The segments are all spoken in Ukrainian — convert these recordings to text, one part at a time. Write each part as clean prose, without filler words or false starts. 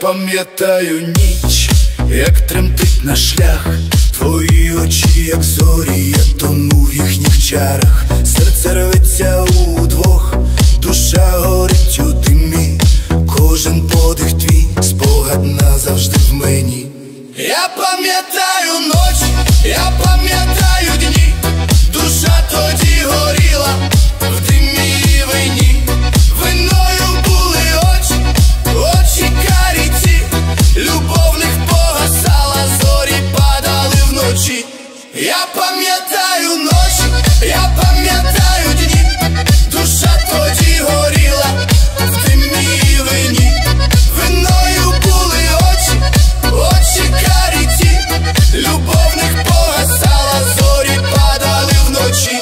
пам'ятаю ніч, як тремтить наш шлях. Твої очі, як зорі, я тону в їхніх чарах. Серце рветься удвох, душа горить у димі. Кожен подих твій, спогад назавжди в мені. Я пам'ятаю ночі, я пам'ятаю дні. Душа тоді горіла в димі і вині. Виною були очі, очі карі ті. Любов в них погасала, зорі падали вночі. Я пам'ятаю ночі, я пам'ятаю дні. Душа тоді горіла в димі і вині. Виною були очі, очі карі ті. Любов в них погасала, зорі падали вночі.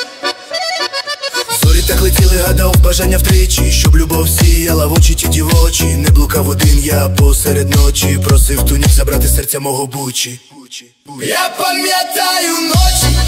Зорі так летіли, гадав бажання втричі, щоб любов сіяла в очі ті дівочі. Не блукав один я посеред ночі, просив ту ніч забрати серця мого бучі. Я пам'ятаю ночі,